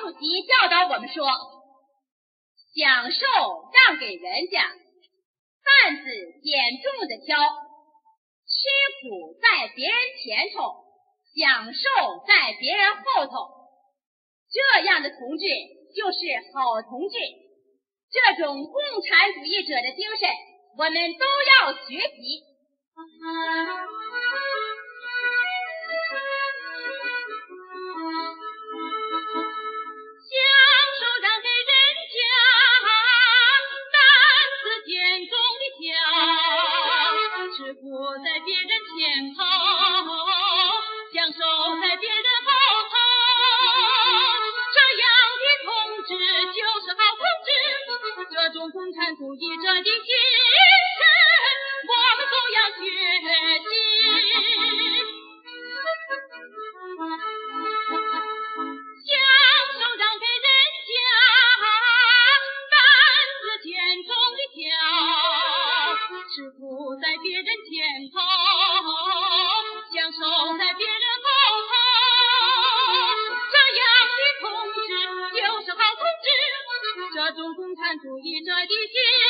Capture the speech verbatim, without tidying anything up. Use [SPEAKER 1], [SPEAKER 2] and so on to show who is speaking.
[SPEAKER 1] 主席教导我们说，享受让给人家，担子减重的挑，吃苦在别人前头，享受在别人后头，这样的同志就是好同志。这种共产主义者的精神，我们都要学习。
[SPEAKER 2] 吃苦在别人前头，享受在别人后头，这样的同志就是好同志。这种共产主义者的精神，我们都要学习。享受让给人家，担子减重的挑，吃苦在别人前头，享受在别人后头，这样的同志就是好同志。这种共产主义者的精